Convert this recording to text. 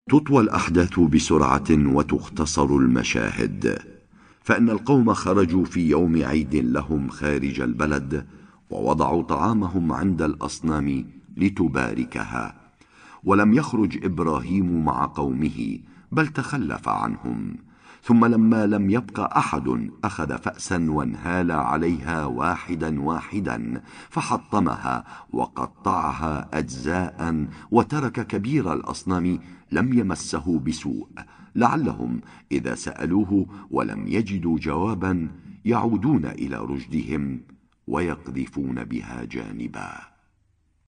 تطوى الأحداث بسرعة وتختصر المشاهد، فإن القوم خرجوا في يوم عيد لهم خارج البلد، ووضعوا طعامهم عند الأصنام لتباركها. ولم يخرج إبراهيم مع قومه، بل تخلف عنهم. ثم لما لم يبق أحد أخذ فأسا وانهال عليها واحدا واحدا، فحطمها وقطعها أجزاء، وترك كبير الأصنام لم يمسه بسوء، لعلهم إذا سألوه ولم يجدوا جوابا يعودون إلى رشدهم ويقذفون بها جانبا.